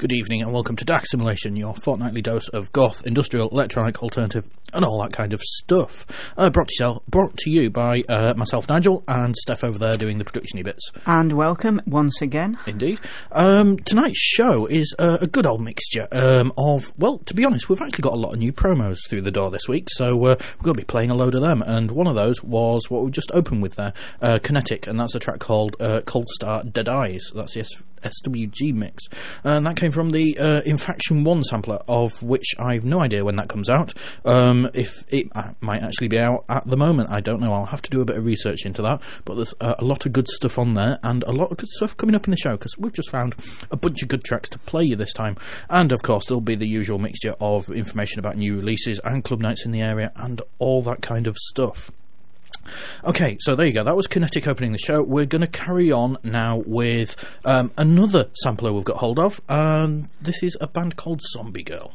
Good evening and welcome to Dark Simulation, your fortnightly dose of goth, industrial, electronic, alternative and all that kind of stuff. Brought to you by myself, Nigel, and Steph over there doing the production-y bits. And welcome once again. Indeed. Tonight's show is a good old mixture of, well, to be honest, we've actually got a lot of new promos through the door this week, so we're going to be playing a load of them, and one of those was what we just opened with there, Kinetic, and that's a track called Cold Start Dead Eyes. That's the SWG mix, and that came from the Infaction 1 sampler, of which I've no idea when that comes out. If it might actually be out at the moment, I don't know. I'll have to do a bit of research into that, but there's a lot of good stuff on there and a lot of good stuff coming up in the show, because we've just found a bunch of good tracks to play you this time, and of course there'll be the usual mixture of information about new releases and club nights in the area and all that kind of stuff. Okay, so there you go. That was Kinetic opening the show. We're going to carry on now with another sampler we've got hold of. This is a band called Zombie Girl.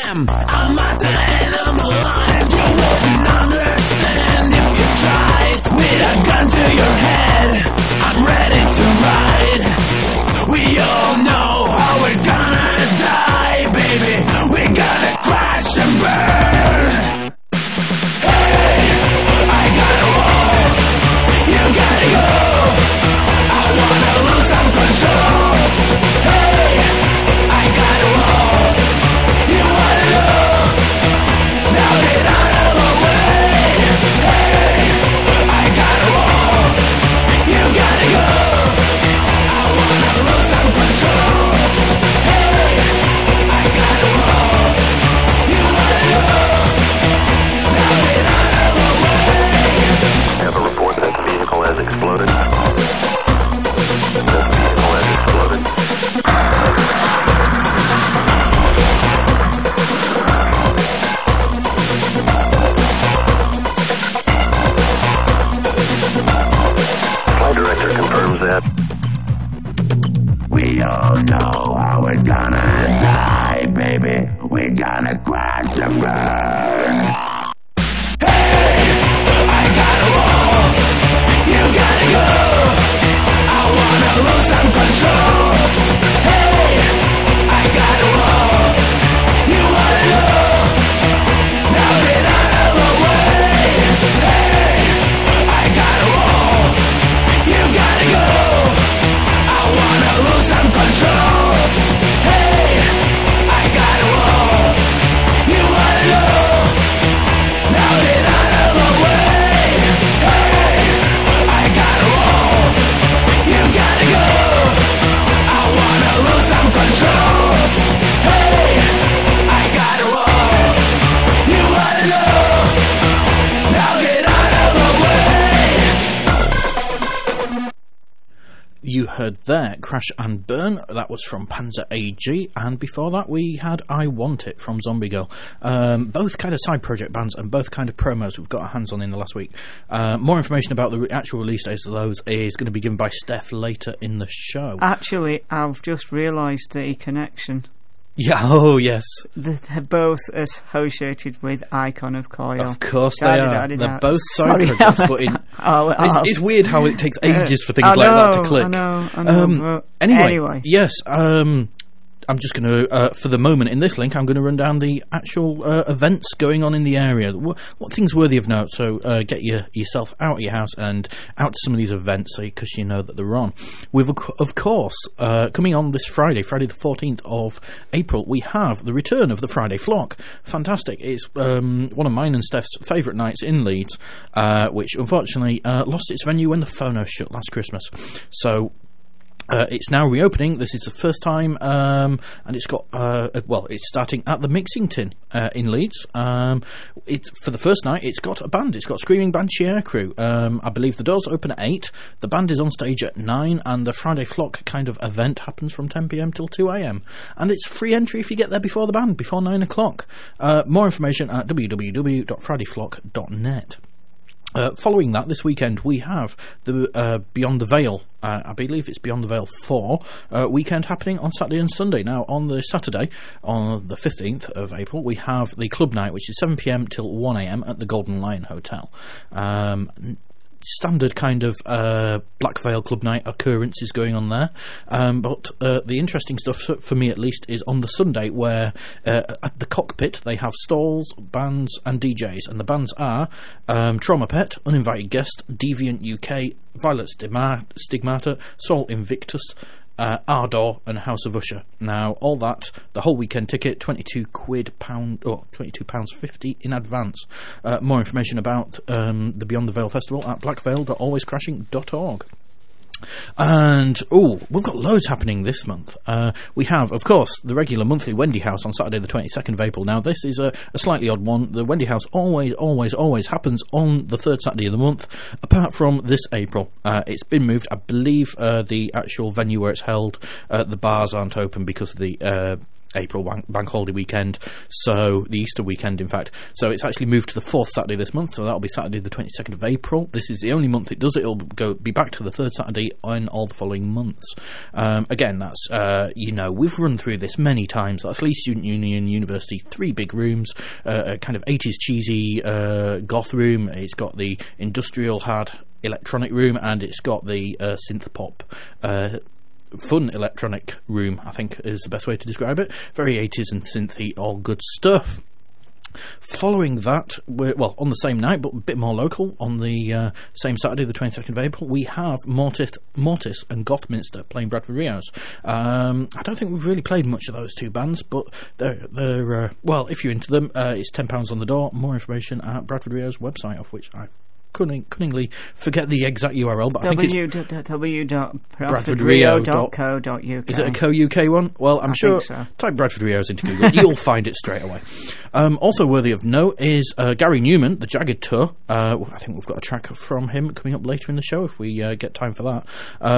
am. I'm at the end of my line. You wouldn't understand if you tried. With a gun to your head, I'm ready to ride. We all know how we're gonna die, baby. We're gonna crash and burn. Hey, I gotta walk. You gotta go. I wanna lose some control. Hey, I gotta walk. You wanna go. Now get out of the way. Hey, I gotta walk. You gotta go. I wanna lose some control. Hey, I gotta walk. You wanna go. Now get out of the way. I have a report that the vehicle has exploded. The vehicle has exploded. Flight director confirms that. We all know how we're gonna die, baby. We're gonna crash and burn. Hey, I gotta walk. You gotta go. I wanna lose some control. Hey, I gotta walk. You wanna go. Now get out of the way. Hey, I gotta walk. You gotta go. I wanna lose some control. Hey, I gotta walk. You wanna go. Now get out of the way. Hey, I gotta walk. You gotta go. I wanna lose some control. Hey, I gotta walk. You wanna go. Now get out of the way. You heard there Crash and Burn. That was from Panzer AG, and before that we had I Want It from Zombie Girl. Both kind of side project bands and both kind of promos we've got our hands on in the last week. More information about the actual release dates of those is going to be given by Steph later in the show. Actually, I've just realised the connection. Yeah, oh yes. They're both associated with Icon of Coil. Of course they are. They're both side Sorry, projects, but it's weird how it takes ages for things like that to click. I know. Anyway, yes, I'm just going to, for the moment in this link, I'm going to run down the actual events going on in the area. What things worthy of note, so get yourself out of your house and out to some of these events because you know that they're on. We've, of course, coming on this Friday the 14th of April, we have the return of the Friday Flock. Fantastic. It's one of mine and Steph's favourite nights in Leeds, which unfortunately lost its venue when the phono shut last Christmas. So it's now reopening. This is the first time, and it's got it's starting at the Mixing Tin in Leeds. For the first night, it's got a band. It's got Screaming Banshee Crew. I believe the doors open at 8. The band is on stage at 9, and the Friday Flock kind of event happens from 10 p.m. till 2 a.m. And it's free entry if you get there before the band, before 9 o'clock. More information at www.fridayflock.net. Following that, this weekend we have the Beyond the Veil, I believe it's Beyond the Veil 4, weekend happening on Saturday and Sunday. Now, on the Saturday, on the 15th of April, we have the club night, which is 7 p.m. till 1 a.m. at the Golden Lion Hotel. Standard kind of Black Veil Club Night occurrences going on there, but the interesting stuff for me at least is on the Sunday, where at the Cockpit they have stalls, bands and DJs, and the bands are Trauma Pet, Uninvited Guest, Deviant UK, Violet Stigmata, Soul Invictus, Ardor and House of Usher. Now, all that, the whole weekend ticket, £22.50 in advance. More information about the Beyond the Veil Festival at blackveil.alwayscrashing.org. And we've got loads happening this month. We have, of course, the regular monthly Wendy House on Saturday the 22nd of April. Now this is a slightly odd one. The Wendy House always happens on the third Saturday of the month, apart from this April. It's been moved. I believe the actual venue where it's held, the bars aren't open because of the April bank holiday weekend, so the Easter weekend, in fact. So it's actually moved to the 4th Saturday this month, so that'll be Saturday the 22nd of April. This is the only month it does it. It'll be back to the 3rd Saturday in all the following months. Again, that's, we've run through this many times. That's Leeds Student Union University, 3 big rooms, a kind of 80s cheesy goth room. It's got the industrial hard electronic room, and it's got the synth pop fun electronic room, I think is the best way to describe it. Very 80s and synthy, all good stuff. Following that, on the same night, but a bit more local, on the same Saturday, the 22nd of April, we have Mortis and Gothminster playing Bradford Rios. I don't think we've really played much of those two bands, but they're if you're into them, it's £10 on the door. More information at Bradford Rios' website, of which I cunningly forget the exact URL, but I think it's www.bradfordrio.co.uk. Is it a co-UK one? Well, I'm sure. So. Type Bradford Rios into Google, you'll find it straight away. Also worthy of note is Gary Newman, the Jagged Tour. I think we've got a track from him coming up later in the show if we get time for that.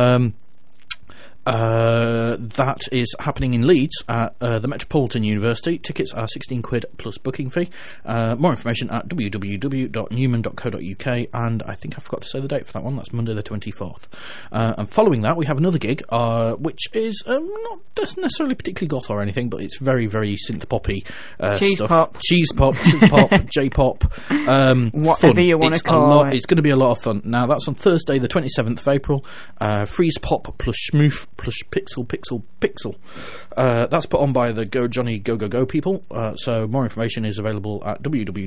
That is happening in Leeds at the Metropolitan University. Tickets are £16 plus booking fee. More information at www.newman.co.uk, and I think I forgot to say the date for that one. That's Monday the 24th. And following that, we have another gig, which is not necessarily particularly goth or anything, but it's very, very synth poppy stuff. Cheese pop, synth pop, J-pop. Whatever fun. you want to call it. It's going to be a lot of fun. Now, that's on Thursday the 27th of April. Freeze Pop plus Schmoof plus Pixel. That's put on by the Go Johnny Go Go Go people. So more information is available at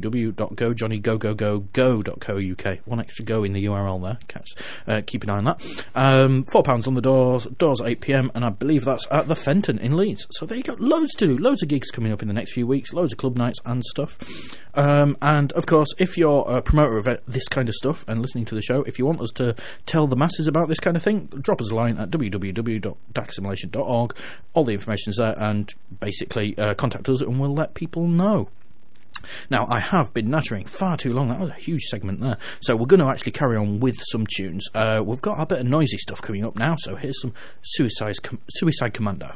www.gojohnnygogogogo.co.uk. One extra go in the URL there. Keep an eye on that. £4 on the doors at 8 p.m, and I believe that's at the Fenton in Leeds. So there you go. Loads to do. Loads of gigs coming up in the next few weeks. Loads of club nights and stuff. And of course, if you're a promoter of this kind of stuff and listening to the show, if you want us to tell the masses about this kind of thing, drop us a line at www.darksimulation.org. All the information's there, and basically contact us and we'll let people know. Now, I have been nattering far too long. That was a huge segment there. So we're going to actually carry on with some tunes. We've got a bit of noisy stuff coming up now, so here's some Suicide Commando.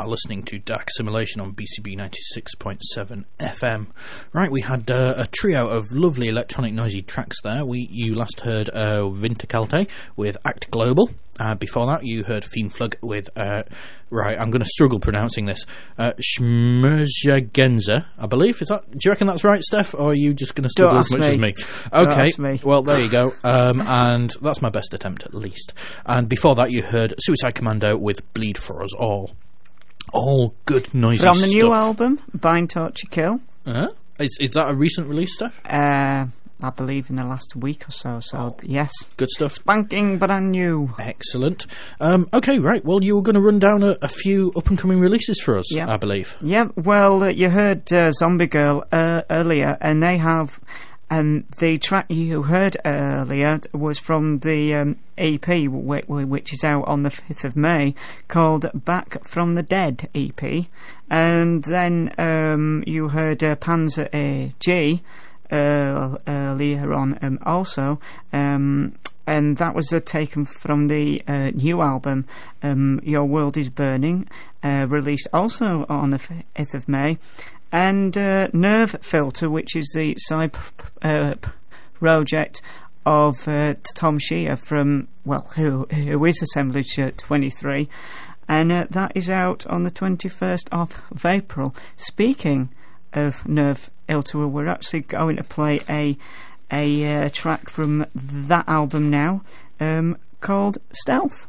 listening to Dark Simulation on BCB 96.7 FM. Right, we had a trio of lovely electronic noisy tracks there. You last heard Winterkalte with Act Global. Before that, you heard Fiendflug with, right, I'm going to struggle pronouncing this, Schmerzagenza, I believe. Do you reckon that's right, Steph, or are you just going to struggle as much as me? Okay, well, there you go. And that's my best attempt, at least. And before that, you heard Suicide Commando with Bleed For Us All. All good noisy stuff. From the new album, Bind, Torture, Kill. Is that a recent release, Steph? I believe in the last week or so, yes. Good stuff. Spanking brand new. Excellent. Okay, right, well, you were going to run down a few up-and-coming releases for us, I believe. Yeah, well, you heard Zombie Girl earlier, and they have... And the track you heard earlier was from the EP, which is out on the 5th of May, called Back From The Dead EP. And then you heard Panzer AG earlier on also, and that was taken from the new album, Your World Is Burning, released also on the 5th of May. And Nerve Filter, which is the side project of Tom Shear from, who is Assemblage 23, and that is out on the 21st of April. Speaking of Nerve Filter, we're actually going to play a track from that album now, called Stealth.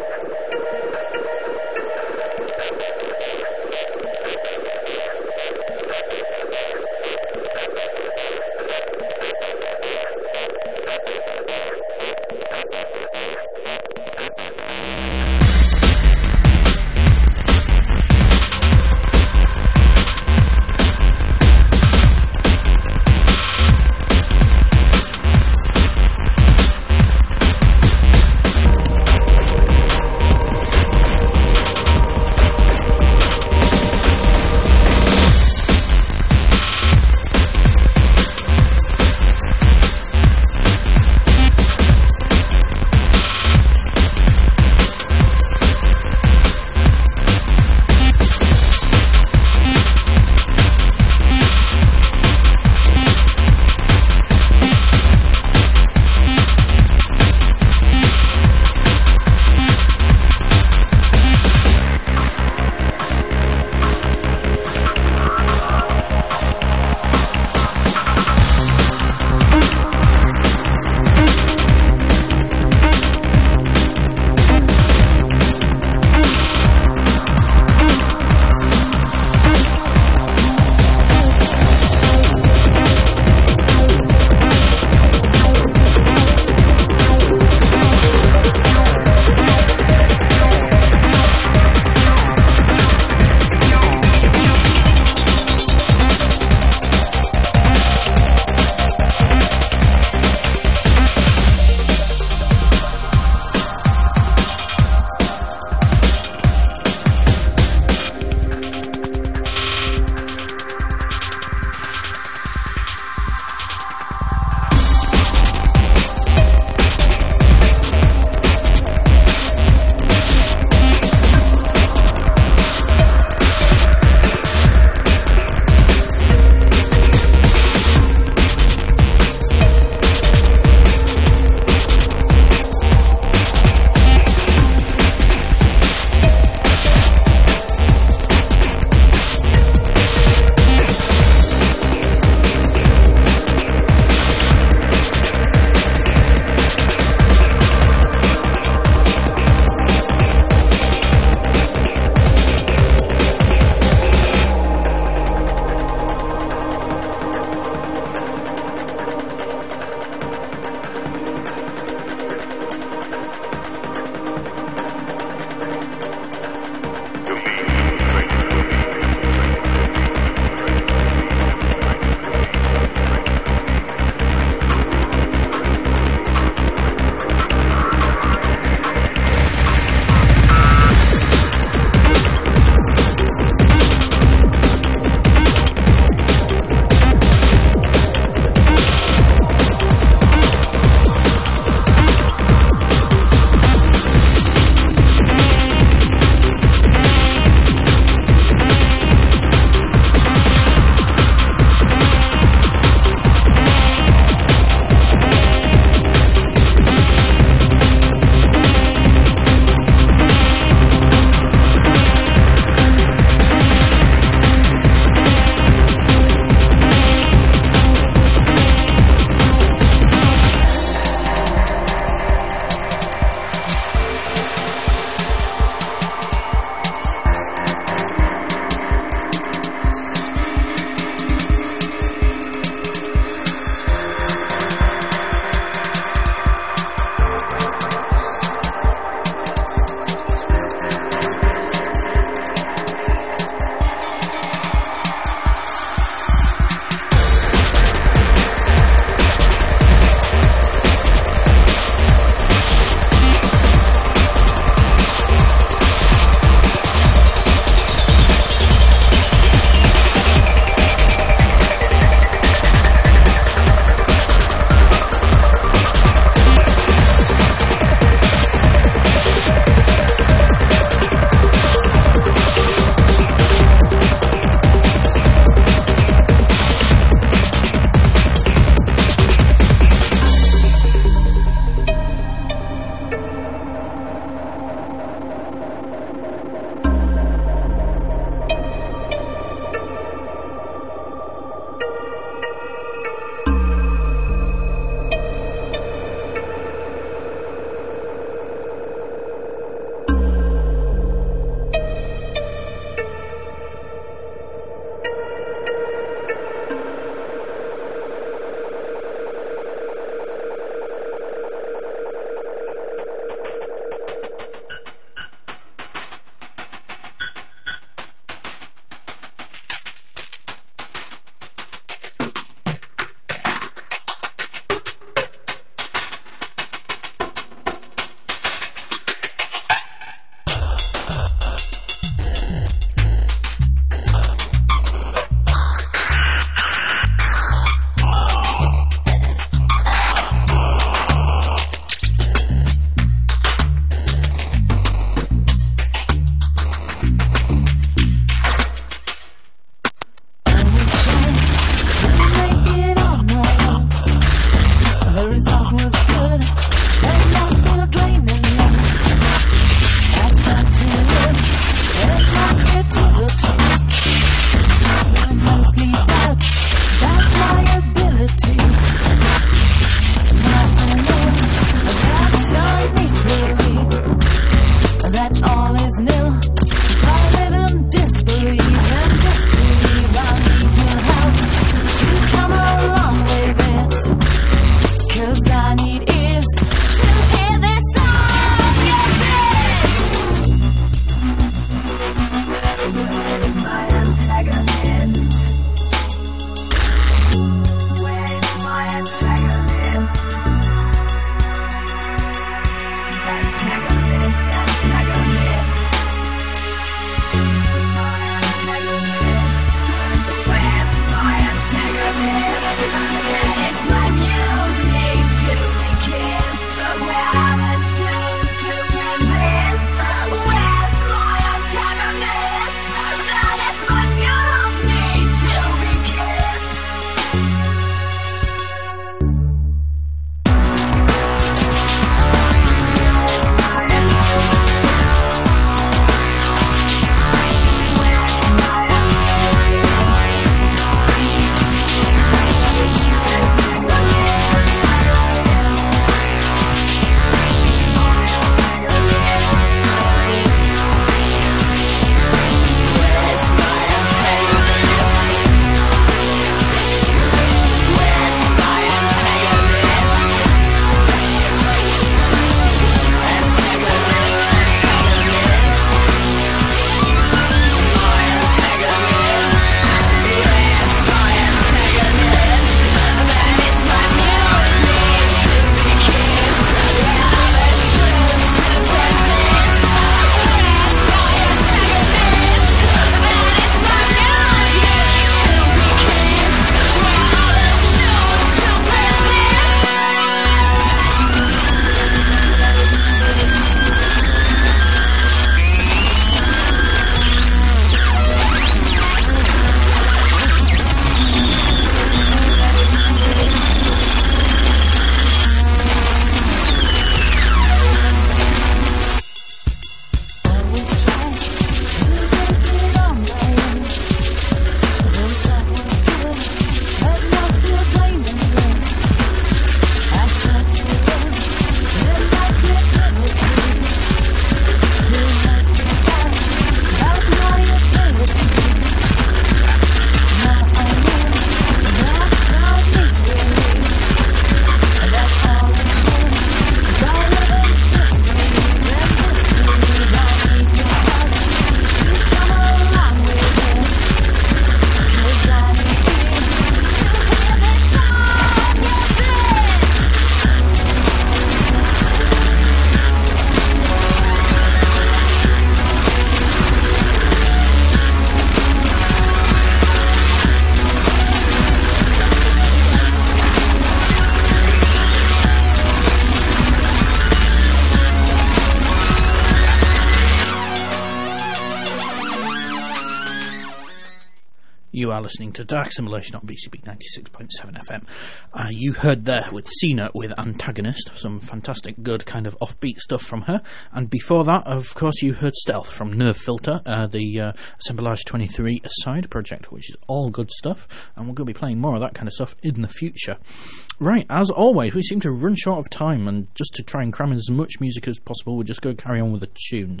You are listening to Dark Simulation on BCB 96.7 FM. You heard there with Cena with Antagonist, some fantastic good kind of offbeat stuff from her. And before that, of course, you heard Stealth from Nerve Filter, the Assemblage 23 side project, which is all good stuff. And we're going to be playing more of that kind of stuff in the future. Right, as always, we seem to run short of time, and just to try and cram in as much music as possible, we're just going to carry on with the tunes.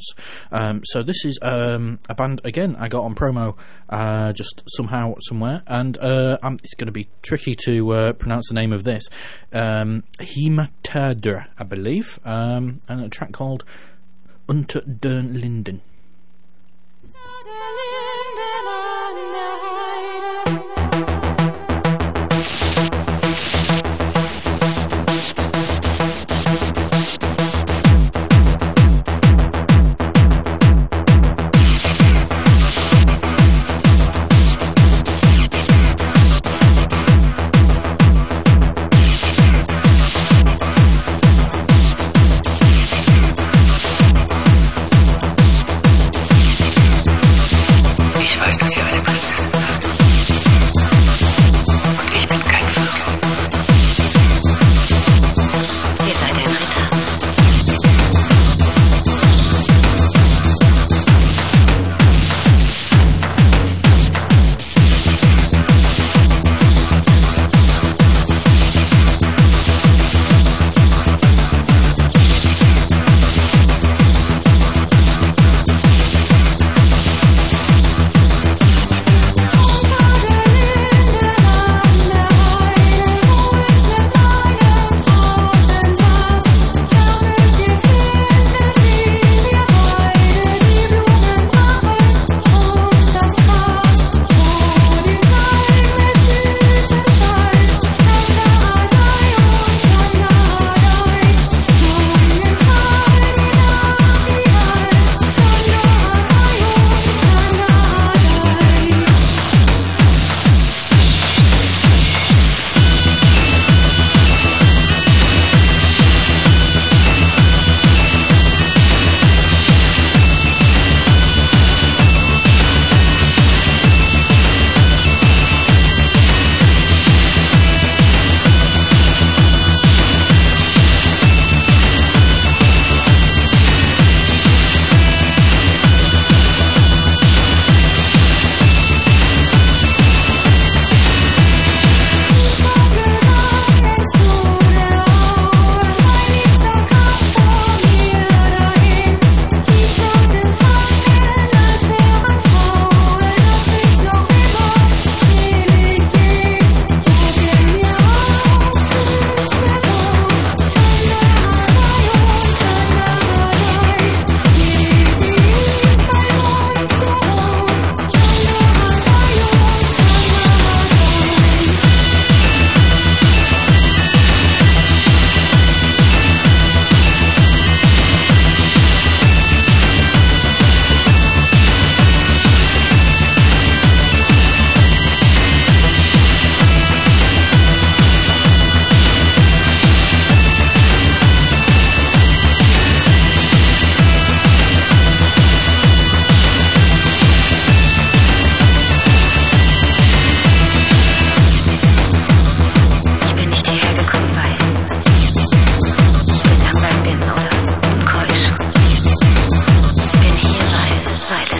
So this is a band, again, I got on promo just somehow, somewhere, and it's going to be tricky to pronounce the name of this. Hematadra, I believe, and a track called Unter den Linden.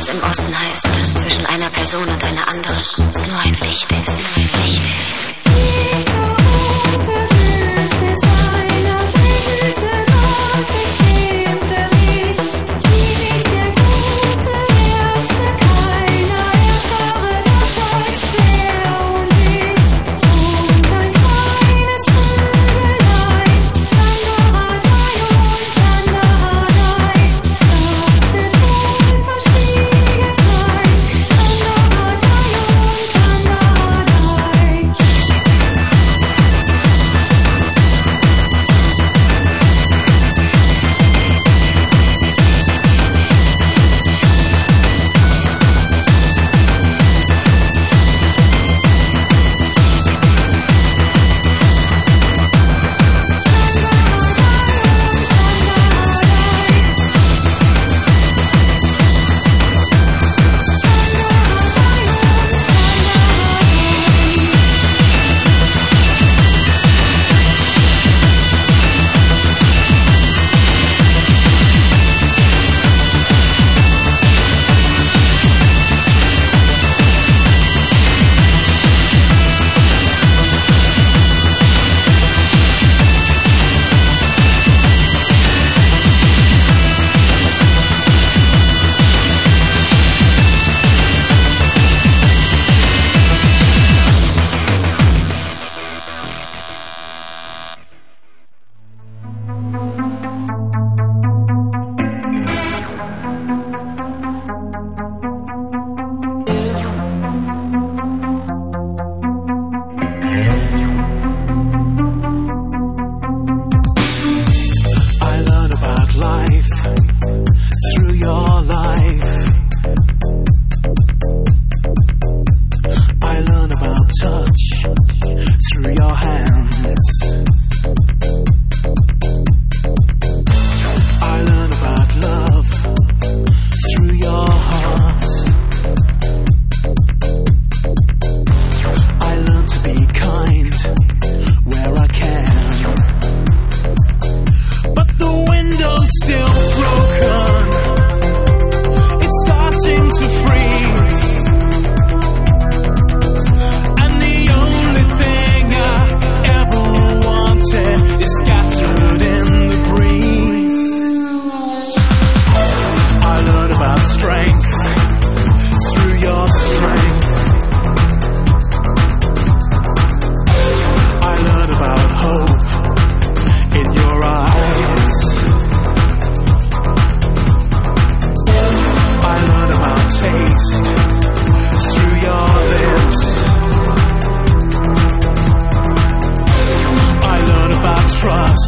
was im Osten heißt, dass zwischen einer Person und einer anderen nur ein Licht ist.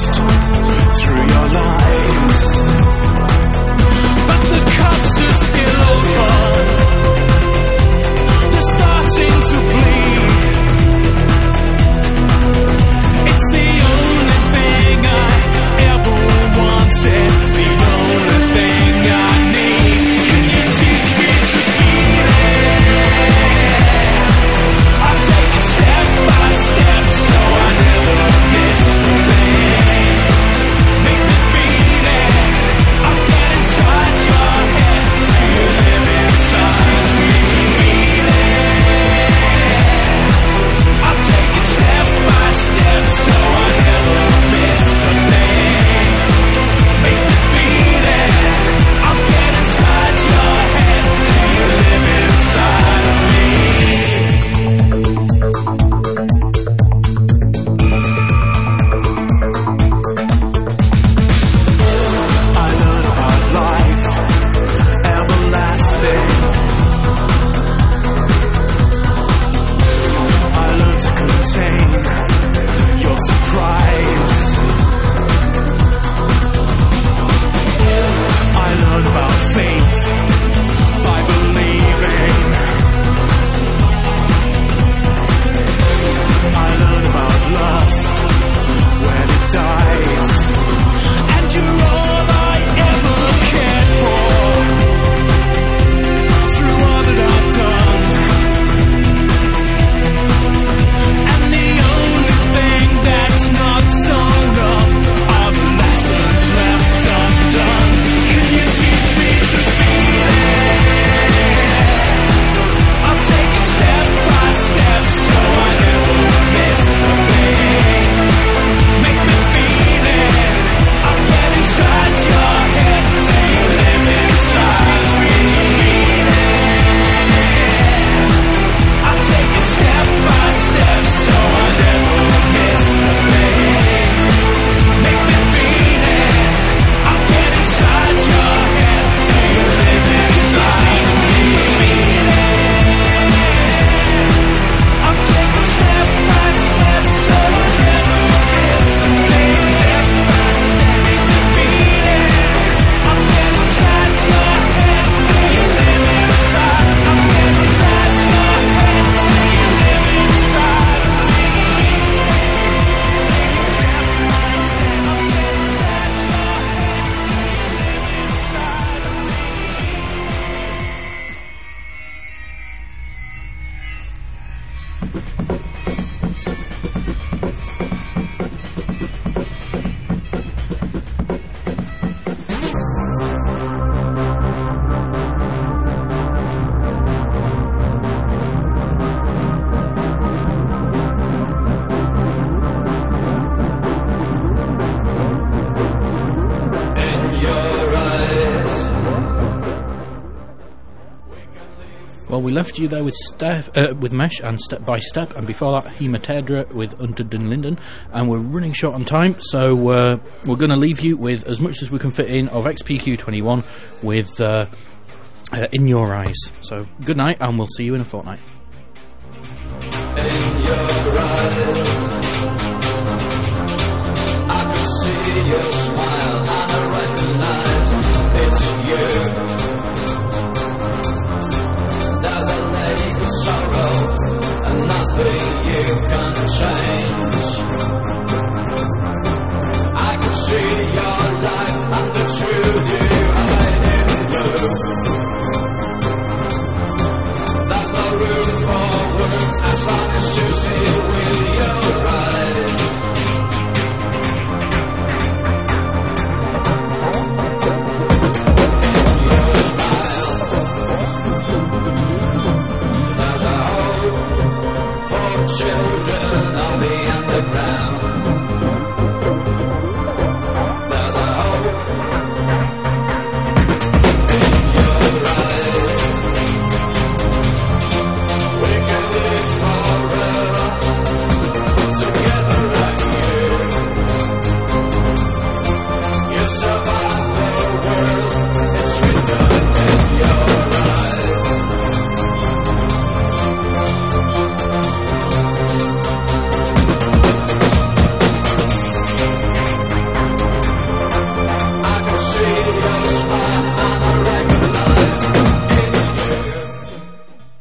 Through your lies, but the cuts are still Well, we left you there with with Mesh and Step by Step, and before that, Hematedra with Unter den Linden, and we're running short on time, so we're going to leave you with as much as we can fit in of XPQ21 with In Your Eyes. So, good night, and we'll see you in a fortnight. In your eyes.